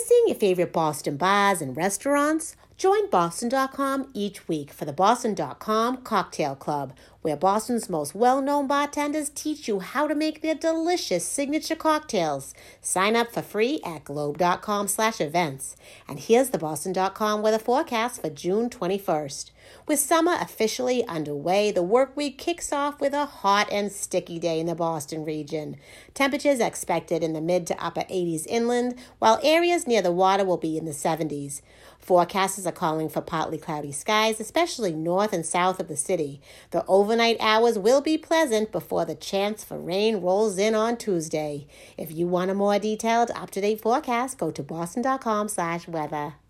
Missing your favorite Boston bars and restaurants? Join Boston.com each week for the Boston.com Cocktail Club, where Boston's most well-known bartenders teach you how to make their delicious signature cocktails. Sign up for free at globe.com/events. And here's the Boston.com weather forecast for June 21st. With summer officially underway, the work week kicks off with a hot and sticky day in the Boston region. Temperatures expected in the mid to upper 80s inland, while areas near the water will be in the 70s. Forecasters are calling for partly cloudy skies, especially north and south of the city. The overnight hours will be pleasant before the chance for rain rolls in on Tuesday. If you want a more detailed, up-to-date forecast, go to boston.com/weather.